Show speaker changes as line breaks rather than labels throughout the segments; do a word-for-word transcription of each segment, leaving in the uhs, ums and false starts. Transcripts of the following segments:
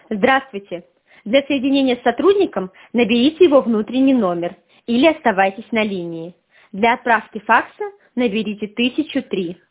Здравствуйте. Для соединения с сотрудником наберите его внутренний номер или оставайтесь на линии. Для отправки факса наберите тысячу три.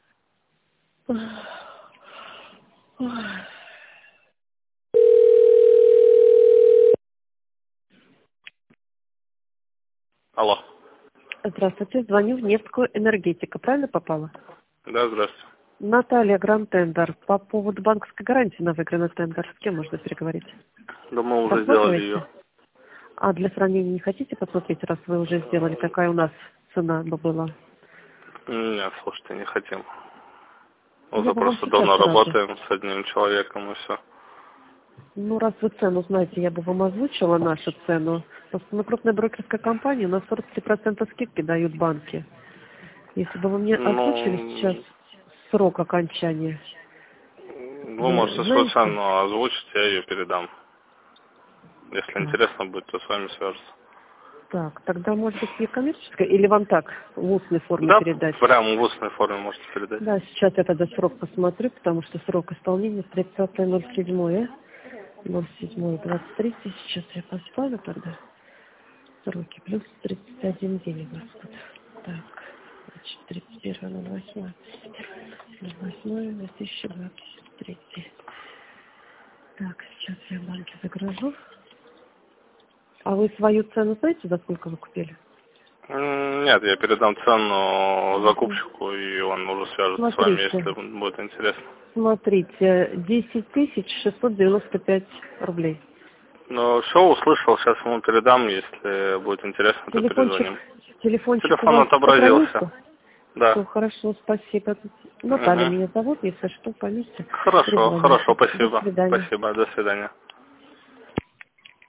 Алло.
Здравствуйте, звоню в Невскую энергетику. Правильно попала?
Да, здравствуйте.
Наталья, Гранд-тендер. По поводу банковской гарантии на выигранный тендер. С кем можно переговорить?
Да мы уже сделали ее.
А для сравнения не хотите посмотреть, раз вы уже сделали, какая у нас цена бы была?
Нет, слушайте, не хотим.
Я
Уже
бы вам
просто
сейчас
давно
сразу.
работаем с одним человеком и все.
Ну, раз вы цену знаете, я бы вам озвучила нашу цену. Просто на крупной брокерской компании у нас сорок три процента скидки дают банки. Если бы вы мне озвучили
Ну,
сейчас срок окончания.
вы можете свою цену озвучить, я ее передам. Если
Так.
интересно будет, то с вами свяжутся.
Так, тогда, может быть, не коммерческая, или вам так, в устной форме
Да,
передать?
прямо в устной форме можете передать.
Да, сейчас я тогда срок посмотрю, потому что срок исполнения тридцатое ноль седьмое. ноль седьмое двадцать три. Сейчас я поставлю тогда сроки. Плюс тридцать один день у нас тут. Так, значит, тридцать первое ноль восьмое. ноль восьмое две тысячи двадцать три. Так, сейчас я банки загружу. А вы свою цену знаете, за сколько вы купили?
М, Нет, я передам цену закупщику, и он уже свяжется с вами,
Смотрите.
если будет интересно.
Смотрите, десять тысяч шестьсот девяносто пять рублей.
Ну, все услышал, сейчас ему передам, если будет интересно, то
Телефончик,
перезвоним.
телефончик у
Телефон
вас
отобразился.
сохранился?
Да.
Все, хорошо, спасибо. Наталья
Мгм.
меня зовут, если что, по месте
Хорошо,
перезвоните.
хорошо,
До
спасибо.
свидания.
Спасибо, до свидания.